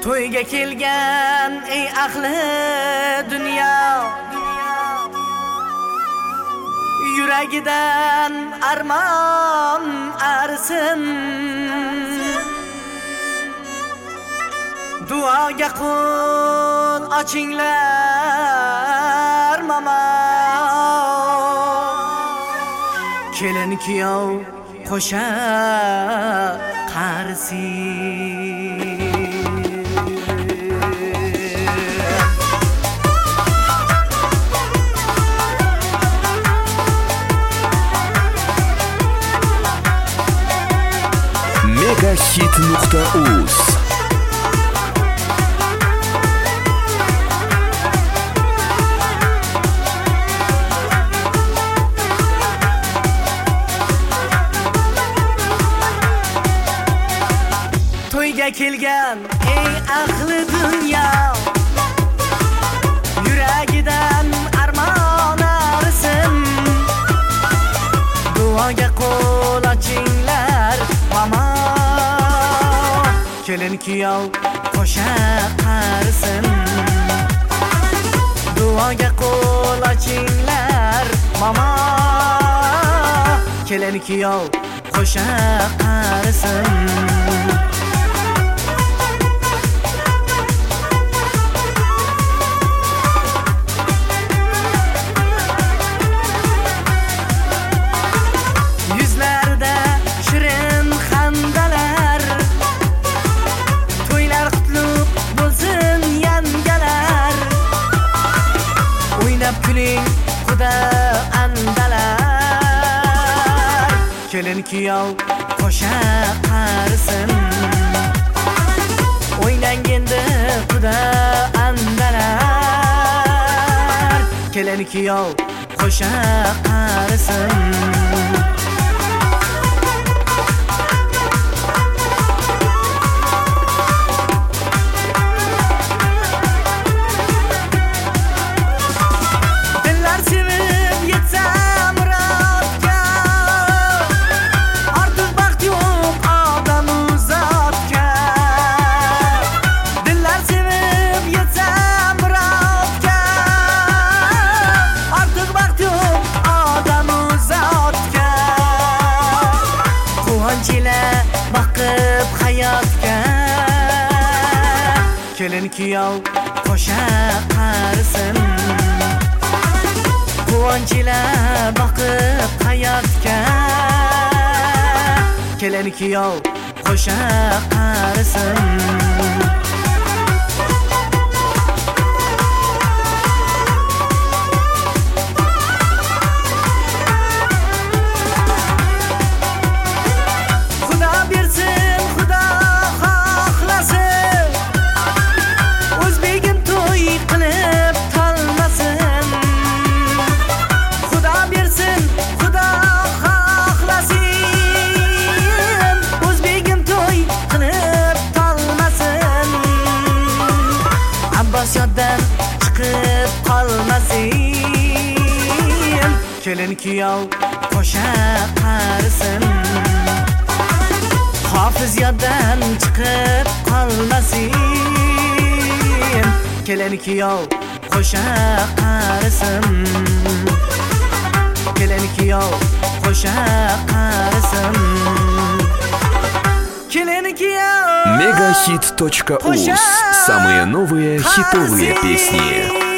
To'yga kelgan ey ahli dunyo, yuragidan armon arsin. Duoga qo'l ochinglar mama, kelin kuyov qo'sha qarsin. Megahit.uz To'yga kelgan ey ahli dunyo, yuragidan armon arsin. Duoga qo'l ochinglar mama, kelin kuyov qo'sha qarsin. Duoga qo'l ochinglar mama, kelin kuyov qo'sha qarsin. Kuling xudo andalar, kelin kuyov qo'sha qarsin. O'ynang endi xudo andalar, kelin kuyov qo'sha qarsin. Bakıp hayatga, kelin kuyov qo'sha qarsin. Quvonch ila bakıp hayatga, kelin kuyov qo'sha qarsin. Yoddan chiqib qolmasin, kelin kuyov qo'sha qarsin. Hofiz yoddan chiqib qolmasin, kelin kuyov qo'sha qarsin. Kelin kuyov qo'sha qarsin. Kelin kuyov Megahit.uz. Самые новые хитовые песни.